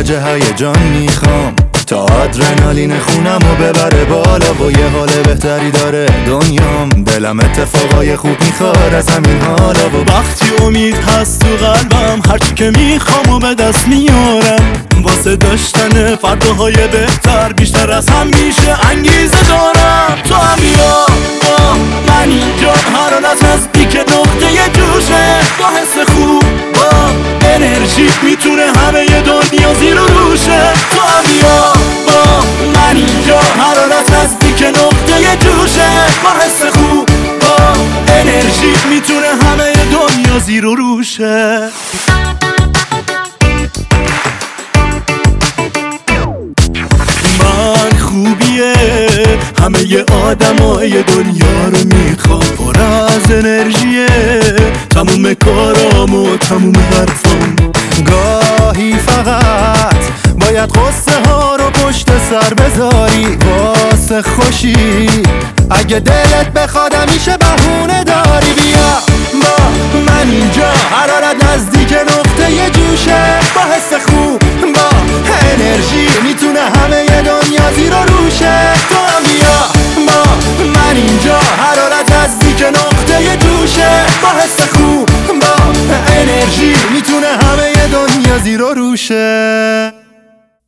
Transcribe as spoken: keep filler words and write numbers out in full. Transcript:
درجه هیجان میخوام تا آدرنالین خونمو ببره بالا و یه حال بهتری داره دنیام. دلم اتفاقای خوب میخواد از همین حالا و وقتی امید هست تو قلبم هرچی که میخوام و به دست میارم. واسه داشتن فرداهای بهتر بیشتر از هم میشه انگیزه دارم. تو هم بیا با من اینجا، حرارت نزدیک نقطه جوشه. با حس خوب با انرژی میتونه همه دنیا زیر و روشه. تو هم بیا با من اینجا، حرارت نزدیک نقطه جوشه. با حس خوب با انرژی میتونه همه دنیا زیر و روشه. من خوبیه همه آدمای دنیا رو میخوام، پر از انرژیه تموم کارام و تموم حرفام. گاهی فقط باید قصه ها رو پشت سر بذاری واسه خوشی. اگه دلت بخواد همیشه بهونه داری. بیا با من اینجا، حرارت نزدیک نقطه